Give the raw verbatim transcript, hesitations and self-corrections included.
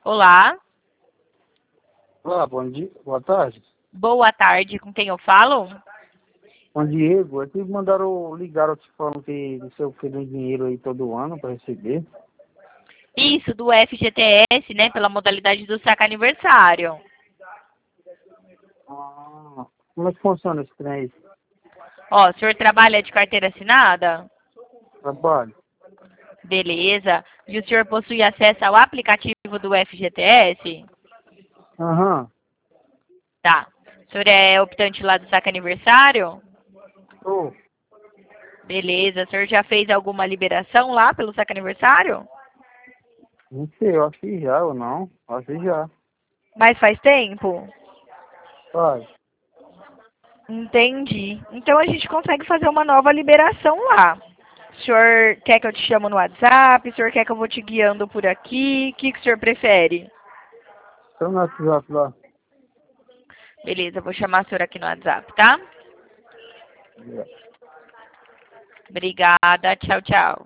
Olá, Olá, bom dia, boa tarde. boa tarde, com quem eu falo? Bom Diego, aqui mandaram ligaram te falando que você fez um dinheiro aí todo ano para receber. Isso, do F G T S, né, pela modalidade do saque aniversário. Ah, como é que funciona esse trem aí? Ó, o senhor trabalha de carteira assinada? Trabalho. Beleza. E o senhor possui acesso ao aplicativo do F G T S? Aham, Tá. O senhor é optante lá do saque aniversário? tô. Beleza. O senhor já fez alguma liberação lá pelo saque aniversário? Não sei, eu acho que já ou não. Acho que já. Mas faz tempo? Vai. Entendi. Então a gente consegue fazer uma nova liberação lá. O senhor quer que eu te chamo no WhatsApp? O senhor quer que eu vou te guiando por aqui? O que, que o senhor prefere? Então no WhatsApp lá. Beleza, eu vou chamar o senhor aqui no WhatsApp, tá? Já. Obrigada. Tchau, tchau.